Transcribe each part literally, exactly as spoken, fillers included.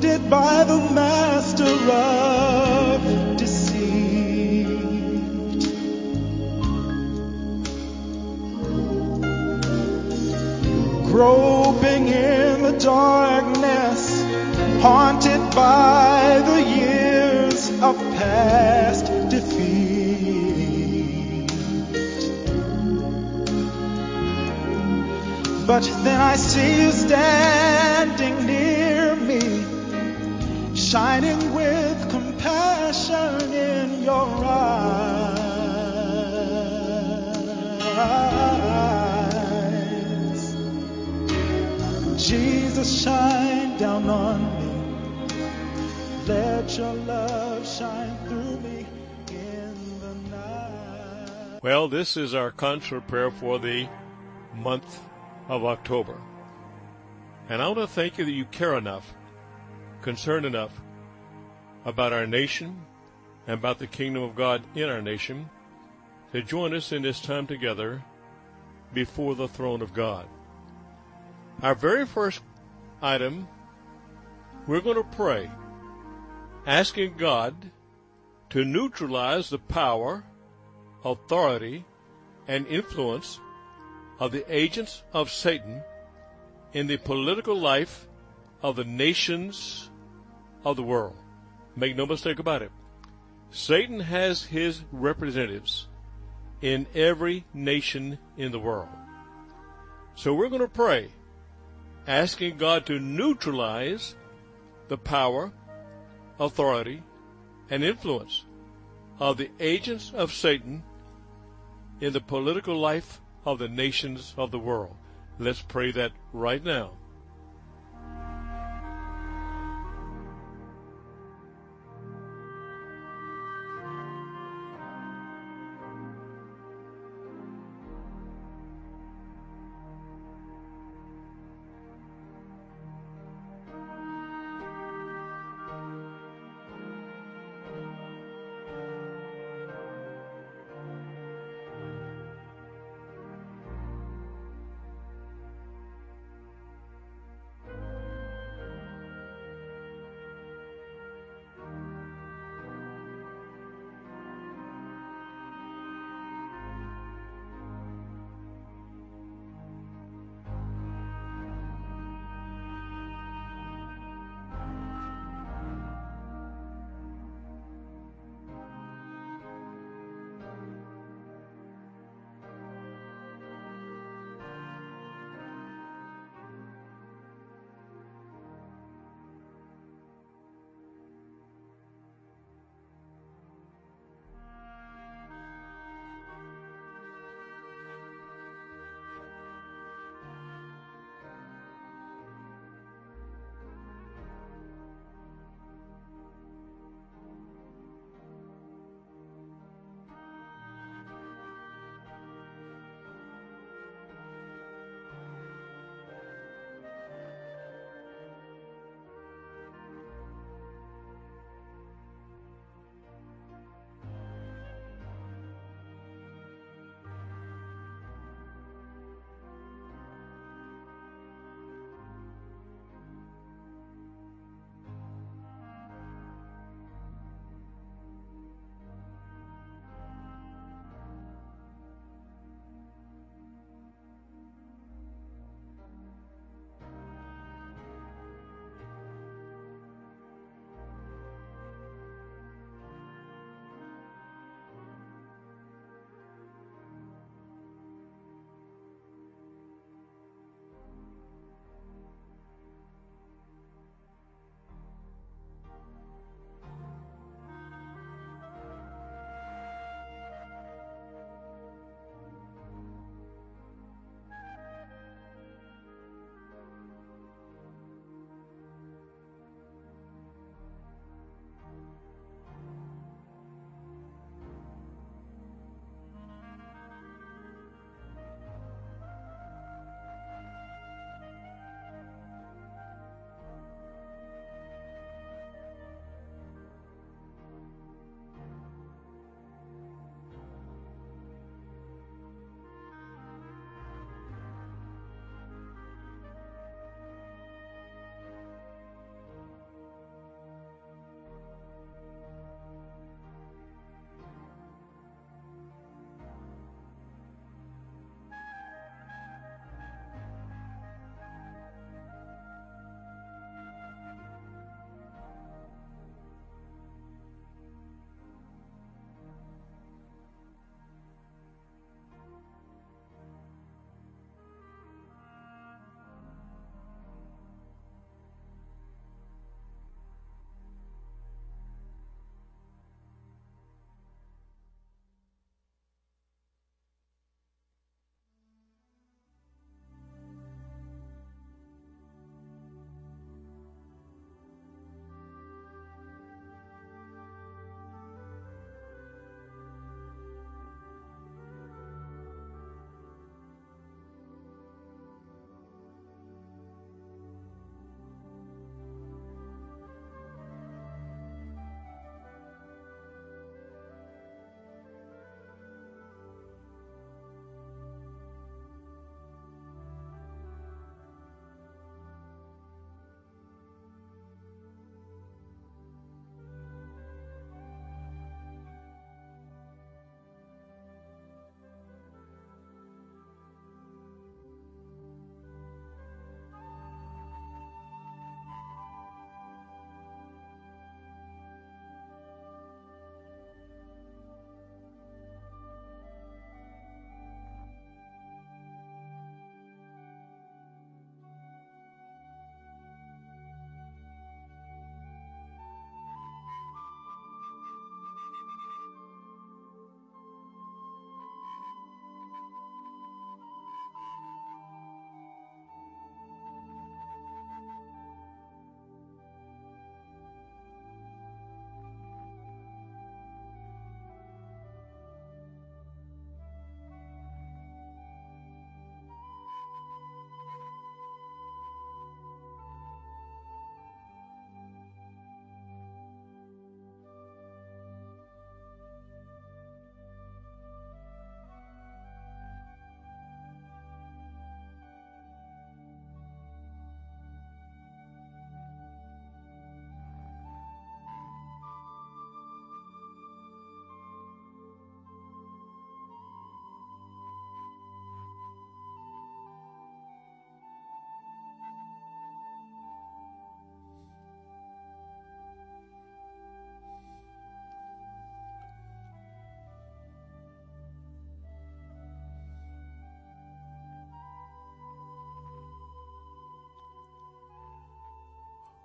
wounded by the master of deceit. Groping in the darkness, haunted by the years of past defeat. But then I see you standing near me, shining with compassion in your eyes. Jesus, shine down on me. Let your love shine through me in the night. Well, this is our concert prayer for the month of October. And I want to thank you that you care enough, concerned enough about our nation and about the kingdom of God in our nation to join us in this time together before the throne of God. Our very first item, we're going to pray, asking God to neutralize the power, authority, and influence of the agents of Satan in the political life of the nations of the world. Make no mistake about it. Satan has his representatives in every nation in the world. So we're going to pray, asking God to neutralize the power, authority, and influence of the agents of Satan in the political life of the nations of the world. Let's pray that right now.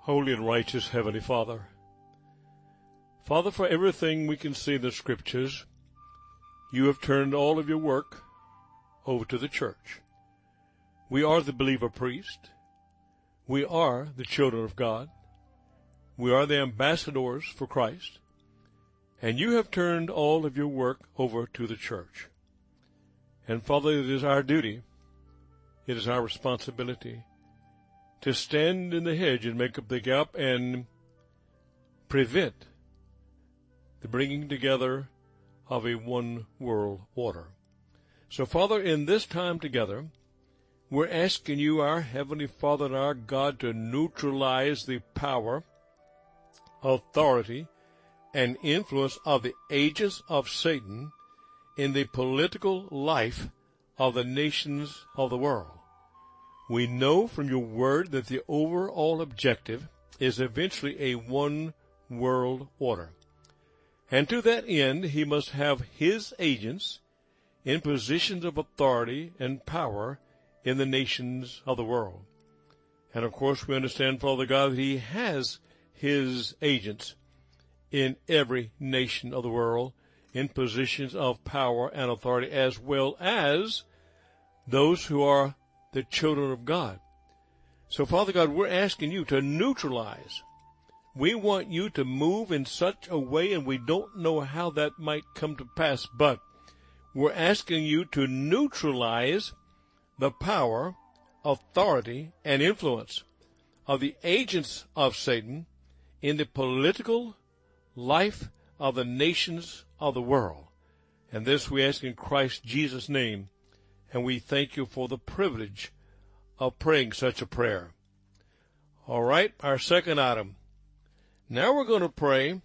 Holy and righteous Heavenly Father, Father, for everything we can see in the Scriptures, you have turned all of your work over to the church. We are the believer priest. We are the children of God. We are the ambassadors for Christ. And you have turned all of your work over to the church. And Father, it is our duty, it is our responsibility to stand in the hedge and make up the gap and prevent the bringing together of a one world order. So, Father, in this time together, we're asking you, our Heavenly Father and our God, to neutralize the power, authority, and influence of the agents of Satan in the political life of the nations of the world. We know from your word that the overall objective is eventually a one world order. And to that end, he must have his agents in positions of authority and power in the nations of the world. And of course, we understand, Father God, that he has his agents in every nation of the world in positions of power and authority, as well as those who are the children of God. So, Father God, we're asking you to neutralize. We want you to move in such a way, and we don't know how that might come to pass, but we're asking you to neutralize the power, authority, and influence of the agents of Satan in the political life of the nations of the world. And this we ask in Christ Jesus' name, and we thank you for the privilege of praying such a prayer. All right, our second item. Now we're going to pray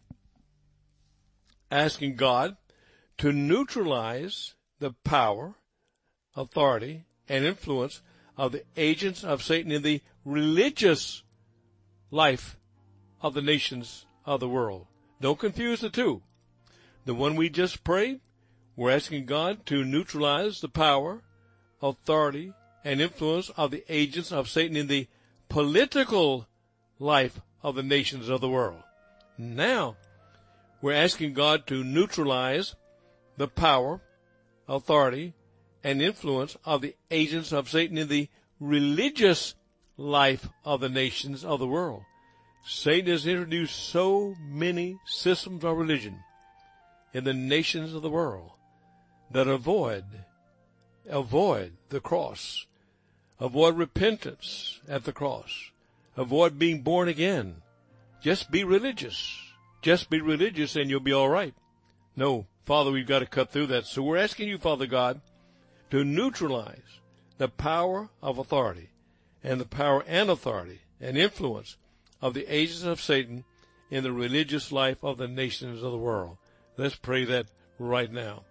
asking God to neutralize the power, authority, and influence of the agents of Satan in the religious life of the nations of the world. Don't confuse the two. The one we just prayed, we're asking God to neutralize the power, authority, and influence of the agents of Satan in the political life of the nations of the world. Now, we're asking God to neutralize the power, authority, and influence of the agents of Satan in the religious life of the nations of the world. Satan has introduced so many systems of religion in the nations of the world that avoid, avoid the cross, avoid repentance at the cross, avoid being born again. Just be religious. Just be religious and you'll be all right. No, Father, we've got to cut through that. So we're asking you, Father God, to neutralize the power of authority and the power and authority and influence of the agents of Satan in the religious life of the nations of the world. Let's pray that right now.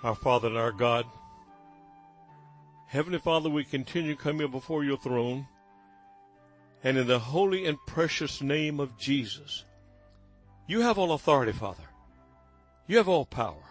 Our Father and our God, Heavenly Father, we continue coming before your throne, and in the holy and precious name of Jesus, you have all authority, Father. You have all power,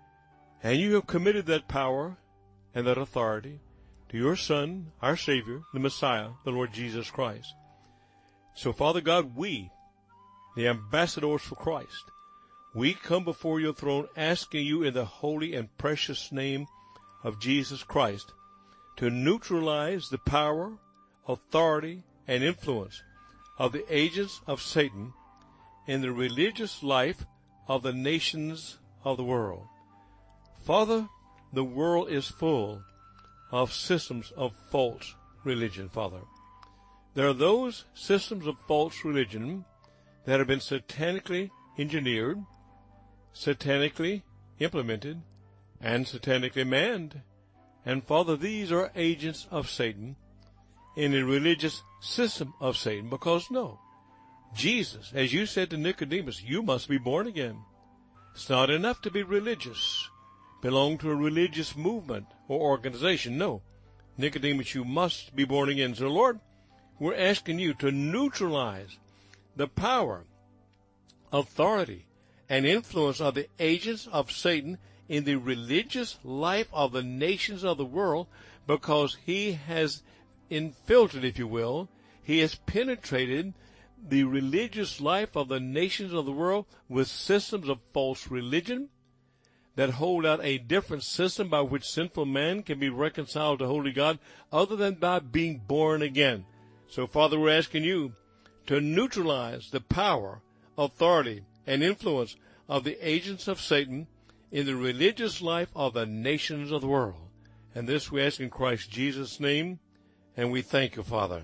and you have committed that power and that authority to your Son, our Savior, the Messiah, the Lord Jesus Christ. So, Father God, we, the ambassadors for Christ, we come before your throne asking you in the holy and precious name of Jesus Christ to neutralize the power, authority, and influence of the agents of Satan in the religious life of the nations of the world. Father, the world is full of systems of false religion, Father. There are those systems of false religion that have been satanically engineered, satanically implemented, and satanically manned. And Father, these are agents of Satan in the religious system of Satan, because no, Jesus, as you said to Nicodemus, you must be born again. It's not enough to be religious, belong to a religious movement or organization. No, Nicodemus, you must be born again. So Lord, we're asking you to neutralize the power, authority, and influence of the agents of Satan in the religious life of the nations of the world, because he has infiltrated, if you will, he has penetrated the religious life of the nations of the world with systems of false religion that hold out a different system by which sinful man can be reconciled to holy God other than by being born again. So, Father, we're asking you to neutralize the power, authority, and influence of the agents of Satan in the religious life of the nations of the world. And this we ask in Christ Jesus' name, and we thank you, Father.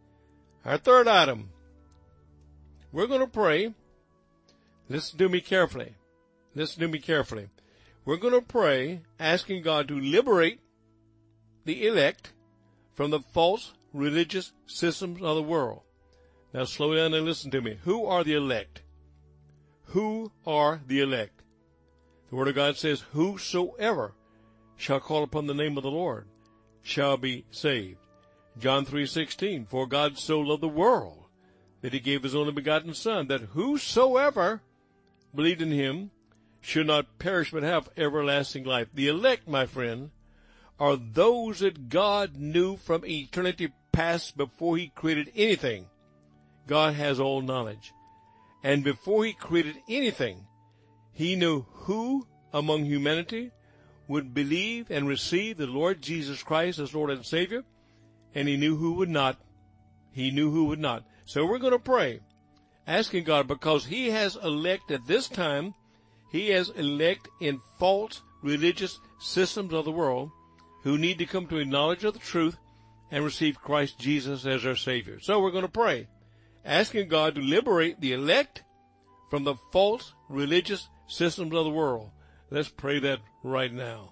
Our third item, we're going to pray. Listen to me carefully. Listen to me carefully. We're going to pray asking God to liberate the elect from the false religious systems of the world. Now slow down and listen to me. Who are the elect? Who are the elect? The Word of God says, whosoever shall call upon the name of the Lord shall be saved. John three sixteen, for God so loved the world that he gave his only begotten Son, that whosoever believed in him should not perish but have everlasting life. The elect, my friend, are those that God knew from eternity past before he created anything. God has all knowledge. And before he created anything, he knew who among humanity would believe and receive the Lord Jesus Christ as Lord and Savior, and he knew who would not. He knew who would not. So we're going to pray, asking God, because he has elect at this time, he has elect in false religious systems of the world who need to come to a knowledge of the truth and receive Christ Jesus as their Savior. So we're going to pray, asking God to liberate the elect from the false religious systems of the world. Let's pray that right now.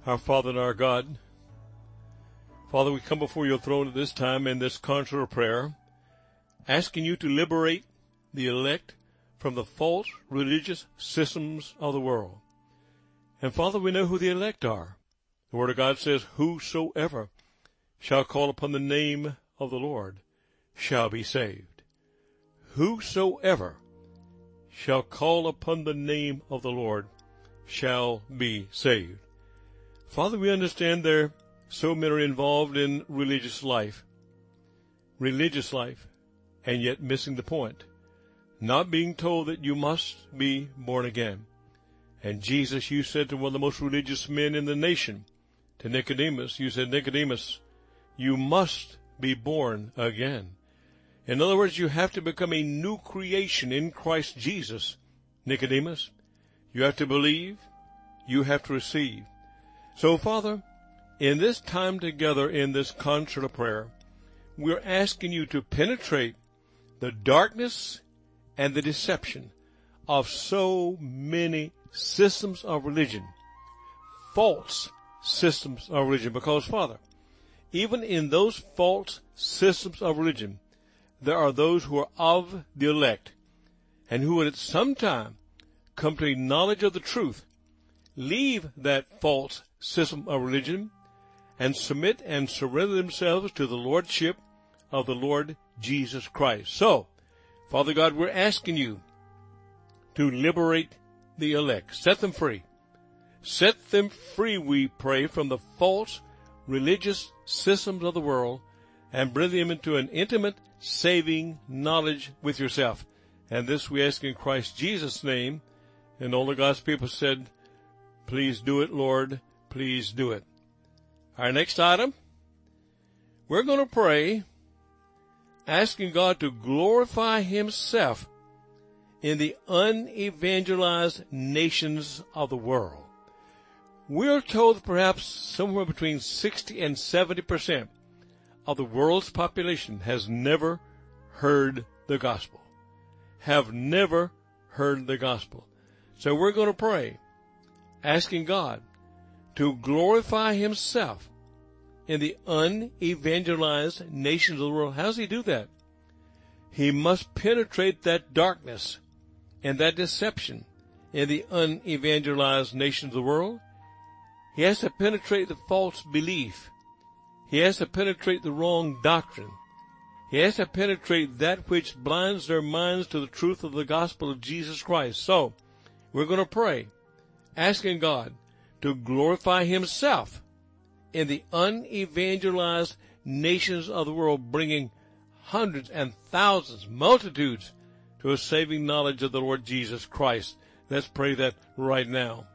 Our Father and our God, Father, we come before your throne at this time in this concert of prayer, asking you to liberate the elect from the false religious systems of the world. And Father, we know who the elect are. The Word of God says, whosoever shall call upon the name of the Lord shall be saved. Whosoever shall call upon the name of the Lord shall be saved. Father, we understand there so many are involved in religious life, religious life, and yet missing the point, not being told that you must be born again. And Jesus, you said to one of the most religious men in the nation, to Nicodemus, you said, Nicodemus, you must be born again. In other words, you have to become a new creation in Christ Jesus, Nicodemus. You have to believe, you have to receive. So, Father, in this time together in this concert of prayer, we're asking you to penetrate the darkness and the deception of so many systems of religion, false systems of religion. Because, Father, even in those false systems of religion, there are those who are of the elect and who would at some time come to a knowledge of the truth, leave that false system of religion, and submit and surrender themselves to the lordship of the Lord Jesus Christ. So, Father God, we're asking you to liberate the elect. Set them free. Set them free, we pray, from the false religious systems of the world and bring them into an intimate, saving knowledge with yourself. And this we ask in Christ Jesus' name. And all of God's people said, please do it, Lord. Please do it. Our next item, we're going to pray, asking God to glorify himself in the unevangelized nations of the world. We're told that perhaps somewhere between sixty and seventy percent of the world's population has never heard the gospel, have never heard the gospel. So we're going to pray, asking God to glorify himself in the unevangelized nations of the world. How does he do that? He must penetrate that darkness and that deception in the unevangelized nations of the world. He has to penetrate the false belief. He has to penetrate the wrong doctrine. He has to penetrate that which blinds their minds to the truth of the gospel of Jesus Christ. So, we're going to pray, asking God to glorify himself in the unevangelized nations of the world, bringing hundreds and thousands, multitudes, to a saving knowledge of the Lord Jesus Christ. Let's pray that right now.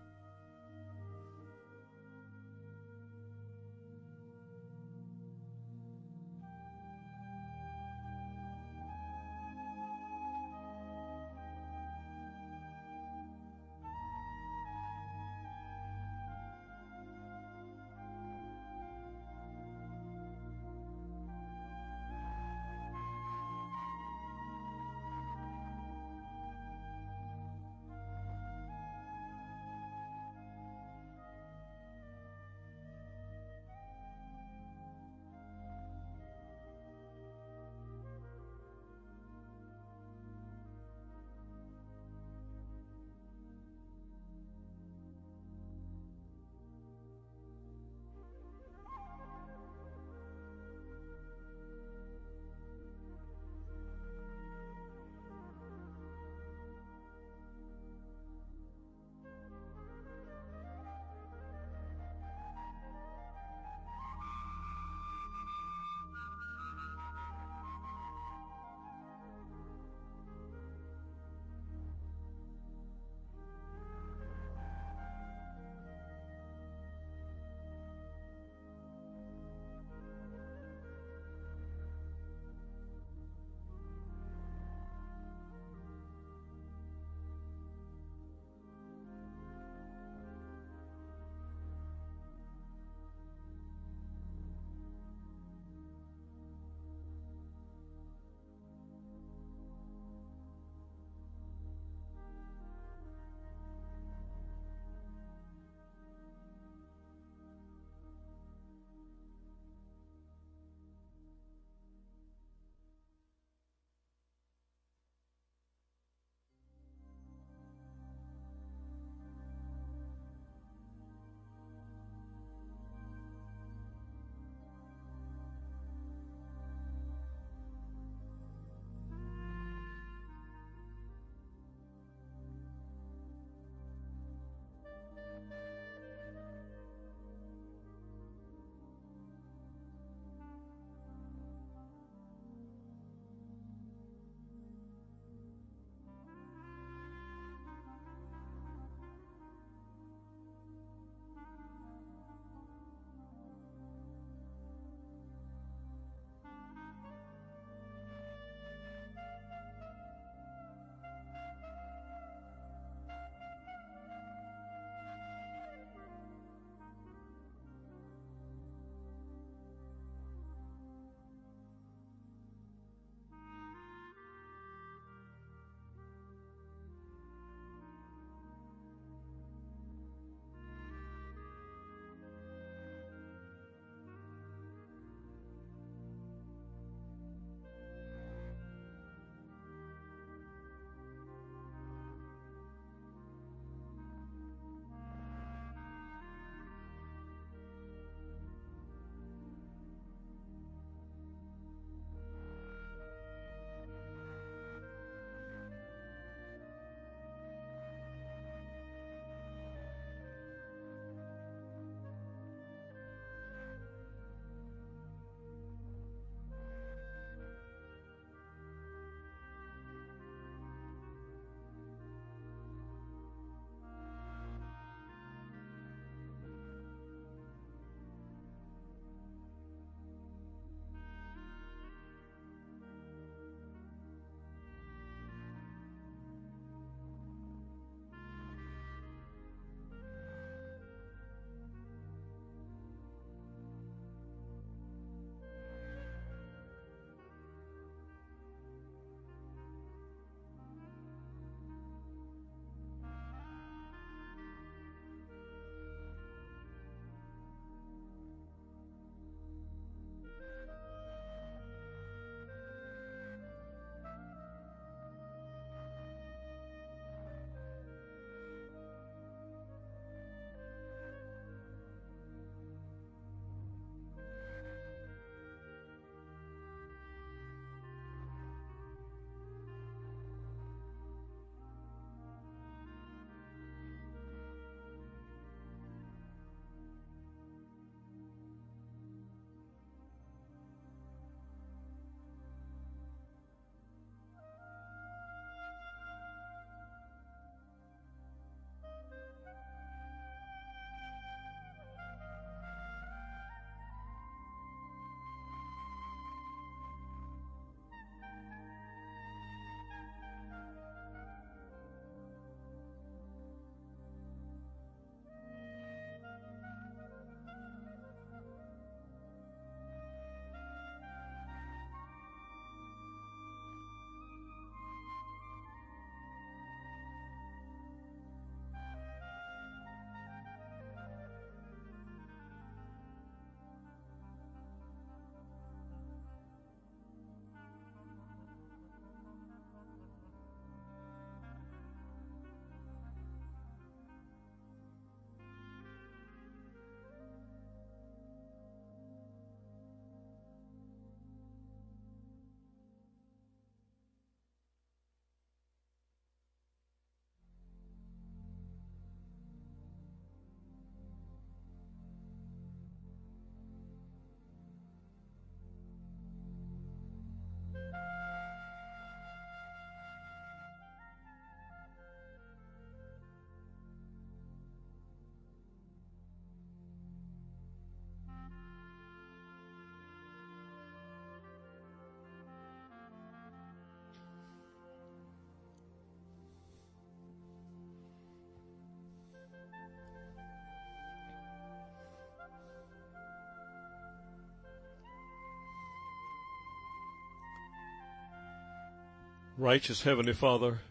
Righteous Heavenly Father,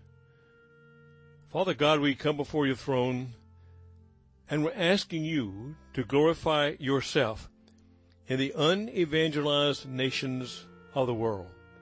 Father God, we come before your throne, and we're asking you to glorify yourself in the unevangelized nations of the world.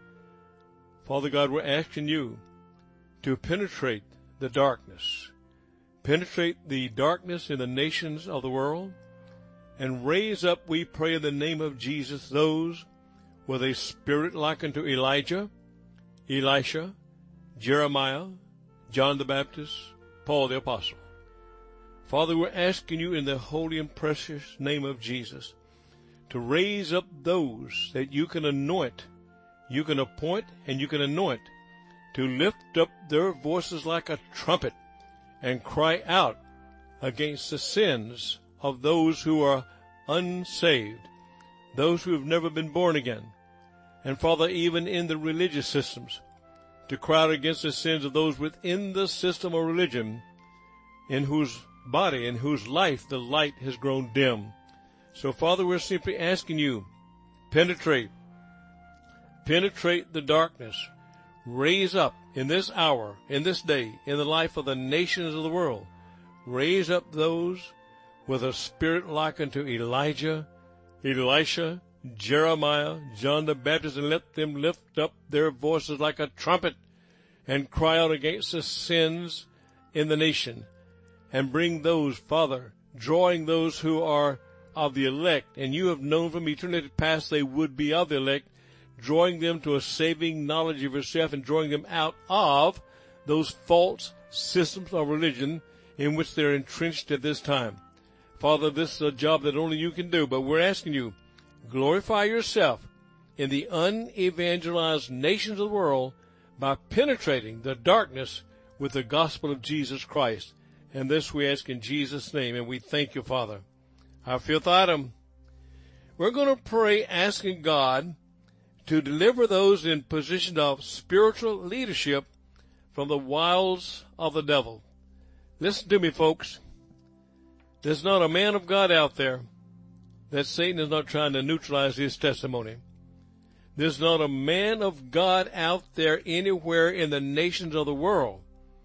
Father God, we're asking you to penetrate the darkness, penetrate the darkness in the nations of the world, and raise up, we pray in the name of Jesus, those with a spirit like unto Elijah, Elisha, Jeremiah, John the Baptist, Paul the Apostle. Father, we're asking you in the holy and precious name of Jesus to raise up those that you can anoint, you can appoint, and you can anoint to lift up their voices like a trumpet and cry out against the sins of those who are unsaved, those who have never been born again. And Father, even in the religious systems, to cry out against the sins of those within the system of religion in whose body, in whose life the light has grown dim. So Father, we're simply asking you, penetrate, penetrate the darkness, raise up in this hour, in this day, in the life of the nations of the world, raise up those with a spirit like unto Elijah, Elisha, Jeremiah, John the Baptist, and let them lift up their voices like a trumpet and cry out against the sins in the nation, and bring those, Father, drawing those who are of the elect, and you have known from eternity past they would be of the elect, drawing them to a saving knowledge of yourself and drawing them out of those false systems of religion in which they're entrenched at this time. Father, this is a job that only you can do, but we're asking you, glorify yourself in the unevangelized nations of the world by penetrating the darkness with the gospel of Jesus Christ. And this we ask in Jesus' name, and we thank you, Father. Our fifth item, we're going to pray asking God to deliver those in position of spiritual leadership from the wiles of the devil. Listen to me, folks. There's not a man of God out there that Satan is not trying to neutralize his testimony. There's not a man of God out there anywhere in the nations of the world,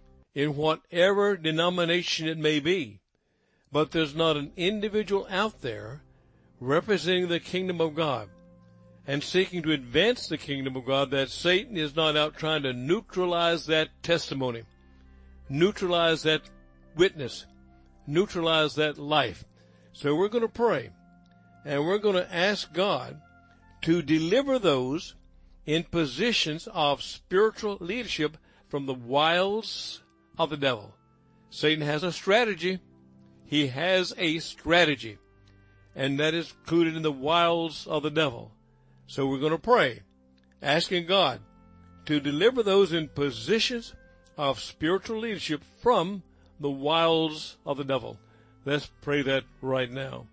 in whatever denomination it may be, but there's not an individual out there representing the kingdom of God and seeking to advance the kingdom of God that Satan is not out trying to neutralize that testimony, neutralize that witness, neutralize that life. So we're going to pray. And we're going to ask God to deliver those in positions of spiritual leadership from the wiles of the devil. Satan has a strategy. He has a strategy. And that is included in the wiles of the devil. So we're going to pray, asking God to deliver those in positions of spiritual leadership from the wiles of the devil. Let's pray that right now.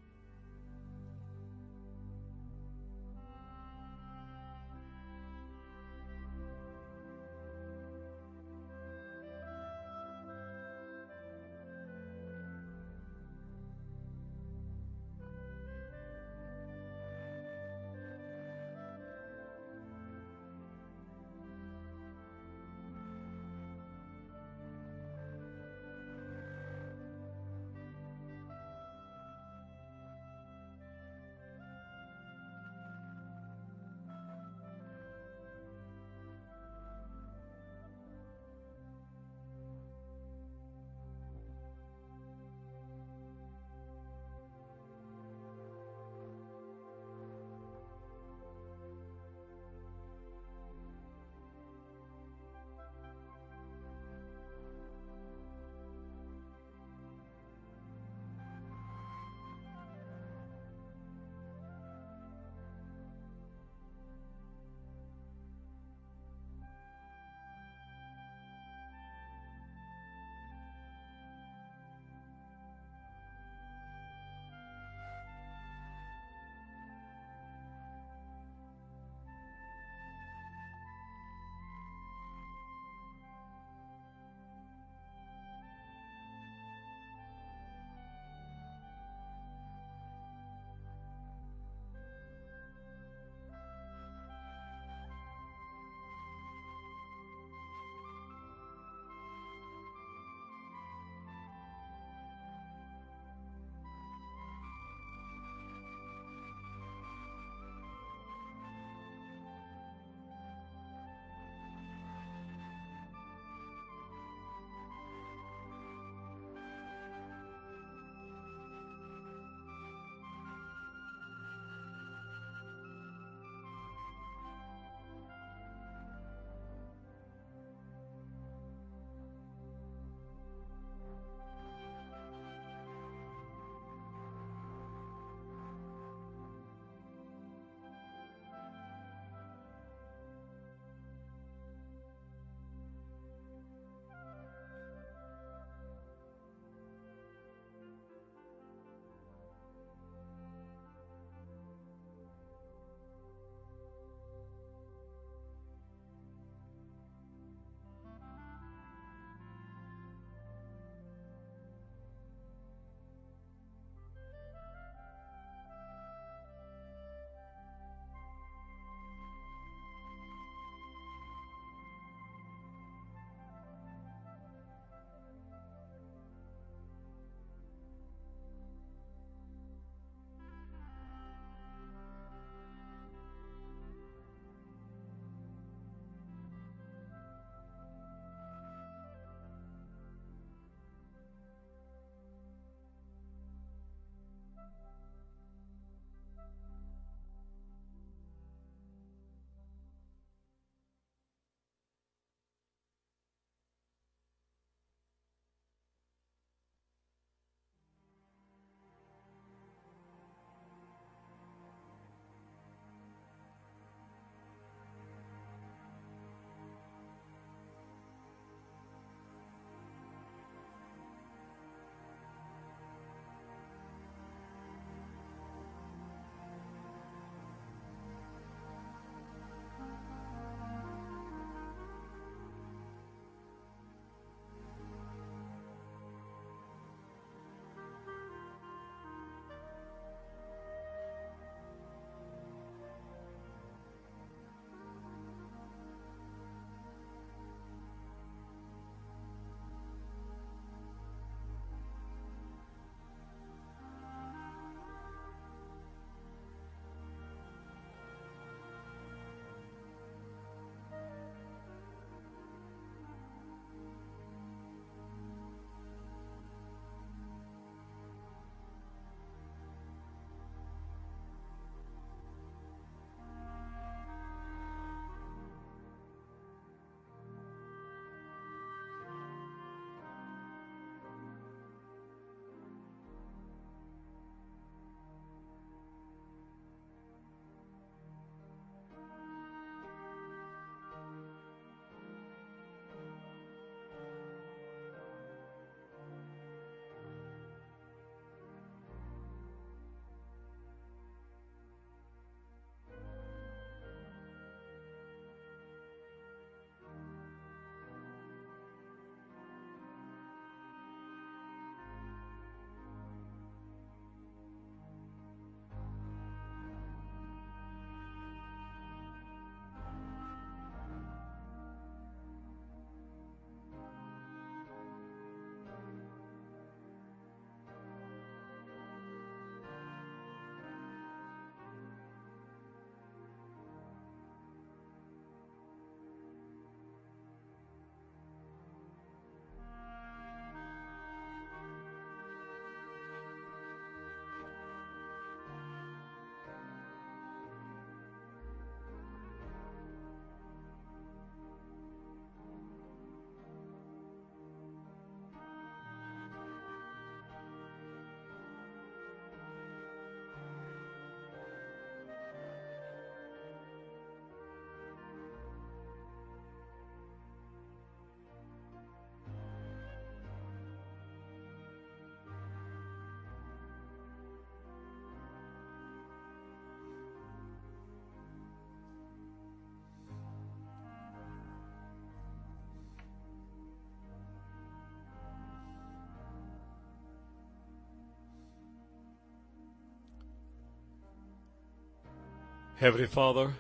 Heavenly Father,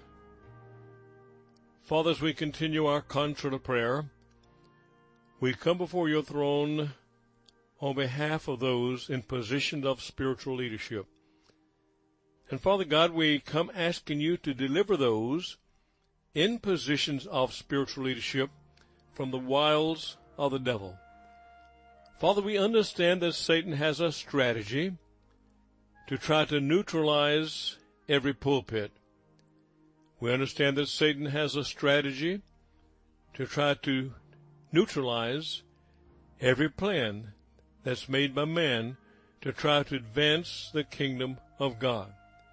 Father, as we continue our concert of prayer, we come before your throne on behalf of those in positions of spiritual leadership. And Father God, we come asking you to deliver those in positions of spiritual leadership from the wiles of the devil. Father, we understand that Satan has a strategy to try to neutralize every pulpit. We understand that Satan has a strategy to try to neutralize every plan that's made by man to try to advance the kingdom of God.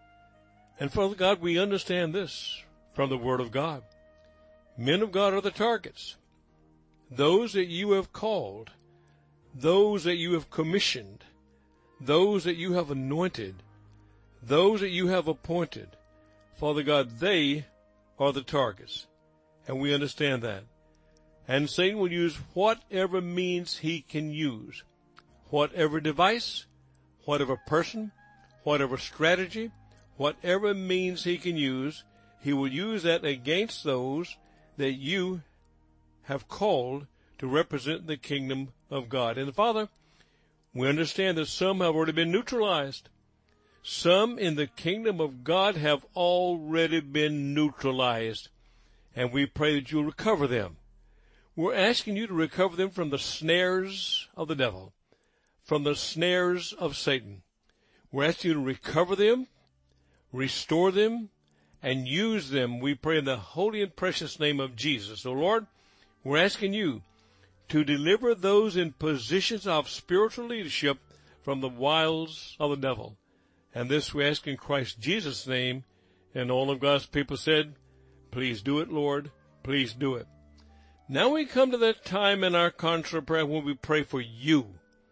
And Father God, we understand this from the Word of God. Men of God are the targets. Those that you have called, those that you have commissioned, those that you have anointed, those that you have appointed, Father God, they are the targets. And we understand that. And Satan will use whatever means he can use, whatever device, whatever person, whatever strategy, whatever means he can use, he will use that against those that you have called to represent the kingdom of God. And Father, we understand that some have already been neutralized. Some in the kingdom of God have already been neutralized. And we pray that you'll recover them. We're asking you to recover them from the snares of the devil, from the snares of Satan. We're asking you to recover them, restore them, and use them, we pray in the holy and precious name of Jesus. So, Lord, we're asking you to deliver those in positions of spiritual leadership from the wiles of the devil. And this we ask in Christ Jesus' name. And all of God's people said, please do it, Lord. Please do it. Now we come to that time in our concert prayer when we pray for you.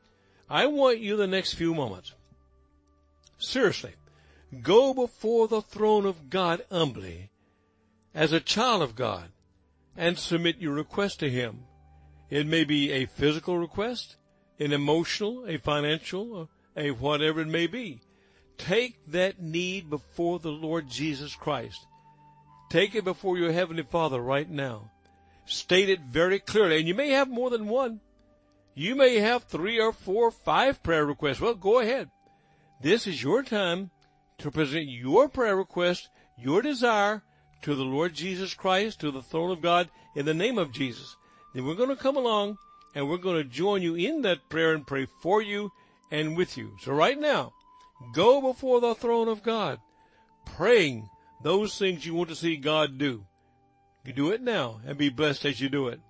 I want you the next few moments, seriously, go before the throne of God humbly as a child of God and submit your request to him. It may be a physical request, an emotional, a financial, a whatever it may be. Take that need before the Lord Jesus Christ. Take it before your Heavenly Father right now. State it very clearly. And you may have more than one. You may have three or four or five prayer requests. Well, go ahead. This is your time to present your prayer request, your desire to the Lord Jesus Christ, to the throne of God in the name of Jesus. Then we're going to come along and we're going to join you in that prayer and pray for you and with you. So right now, go before the throne of God, praying those things you want to see God do. You do it now and be blessed as you do it.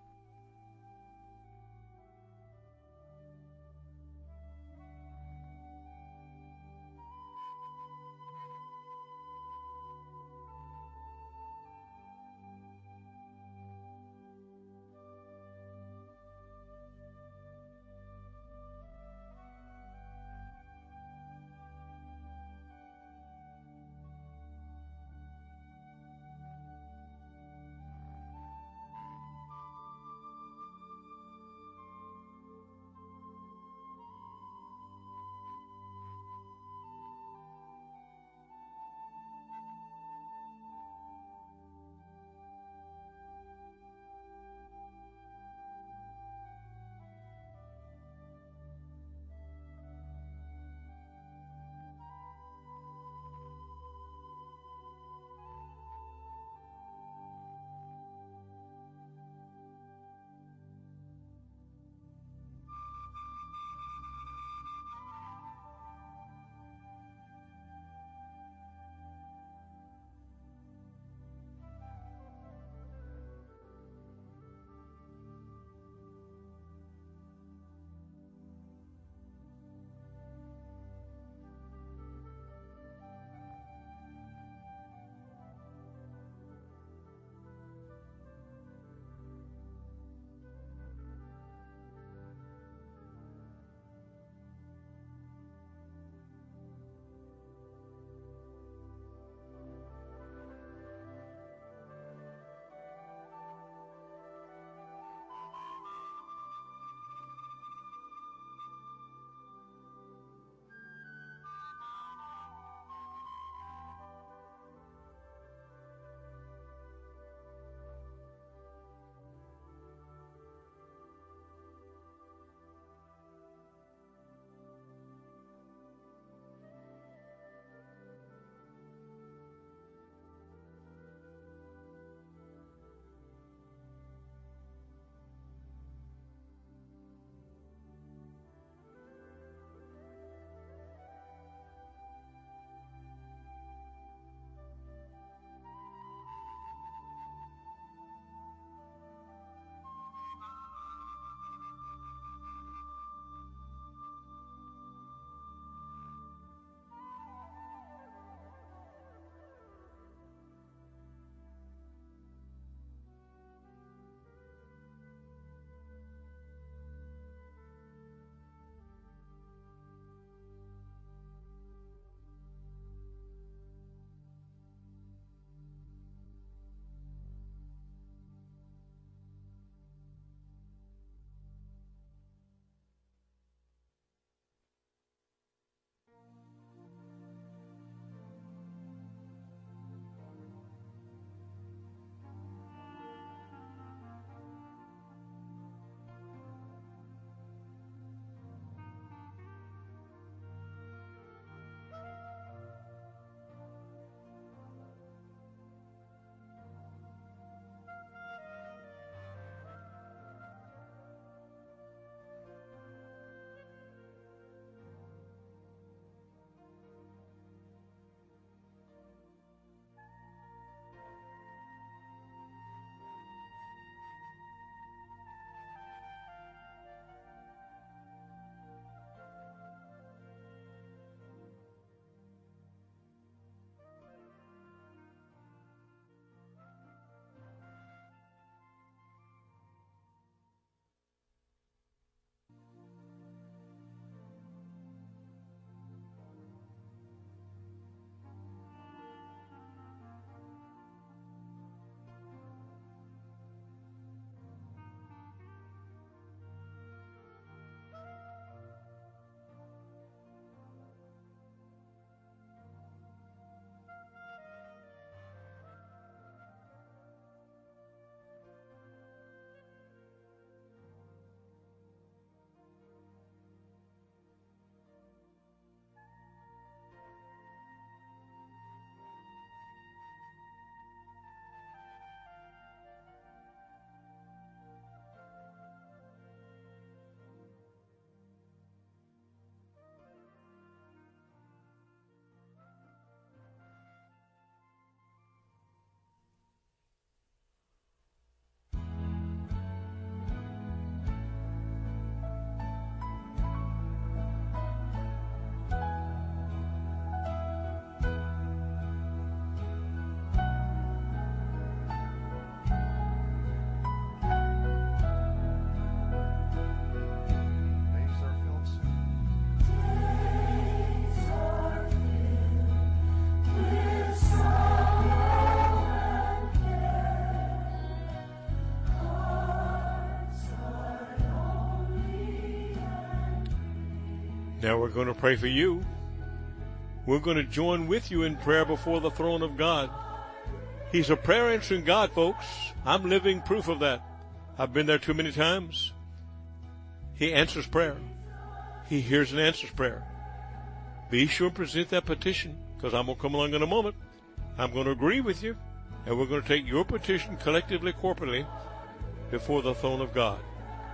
Now we're going to pray for you. We're going to join with you in prayer before the throne of God. He's a prayer answering God, folks. I'm living proof of that. I've been there too many times. He answers prayer. He hears and answers prayer. Be sure and present that petition, because I'm going to come along in a moment. I'm going to agree with you, and we're going to take your petition collectively, corporately, before the throne of God.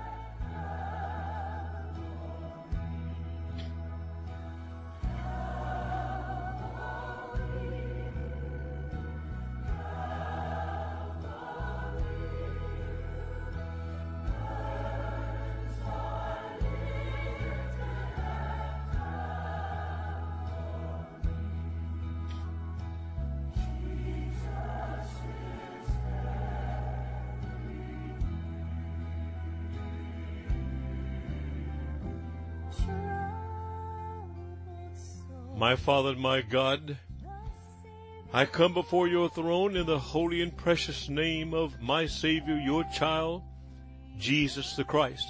My Father, my God, I come before your throne in the holy and precious name of my Savior, your child, Jesus the Christ.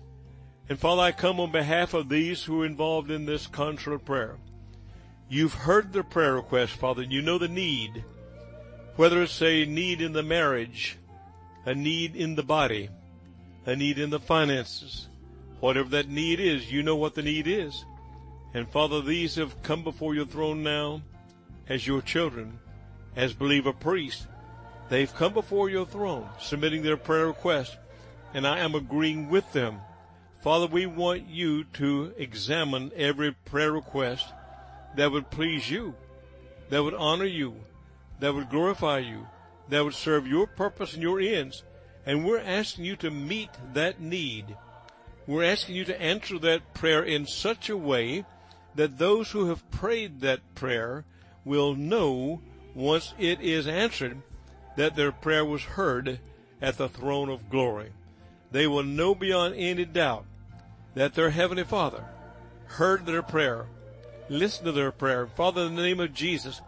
And Father, I come on behalf of these who are involved in this consular prayer. You've heard their prayer request, Father, and you know the need, whether it's a need in the marriage, a need in the body, a need in the finances. Whatever that need is, you know what the need is. And Father, these have come before your throne now as your children, as believer priests. They've come before your throne, submitting their prayer request, and I am agreeing with them. Father, we want you to examine every prayer request that would please you, that would honor you, that would glorify you, that would serve your purpose and your ends. And we're asking you to meet that need. We're asking you to answer that prayer in such a way that those who have prayed that prayer will know, once it is answered, that their prayer was heard at the throne of glory. They will know beyond any doubt that their Heavenly Father heard their prayer, listened to their prayer. Father, in the name of Jesus,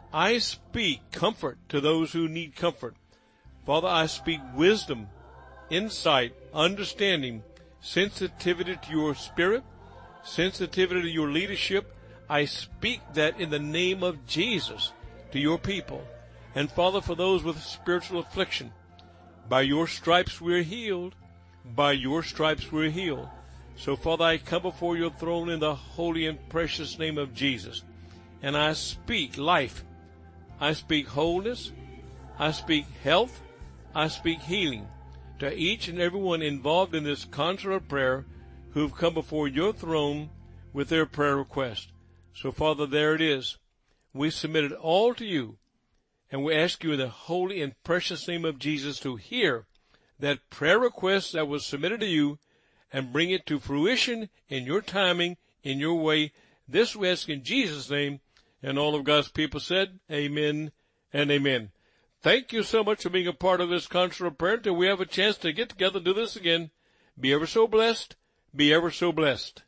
I speak comfort to those who need comfort. Father, I speak wisdom, insight, understanding, sensitivity to your spirit, sensitivity to your leadership. I speak that in the name of Jesus to your people. And Father, for those with spiritual affliction, by your stripes we're healed. By your stripes we're healed. So Father, I come before your throne in the holy and precious name of Jesus. And I speak life. I speak wholeness. I speak health. I speak healing to each and every one involved in this consular prayer who've come before your throne with their prayer request. So, Father, there it is. We submit it all to you, and we ask you in the holy and precious name of Jesus to hear that prayer request that was submitted to you and bring it to fruition in your timing, in your way. This we ask in Jesus' name, and all of God's people said, amen and amen. Thank you so much for being a part of this consular prayer. Until we have a chance to get together and do this again, be ever so blessed. Be ever so blessed.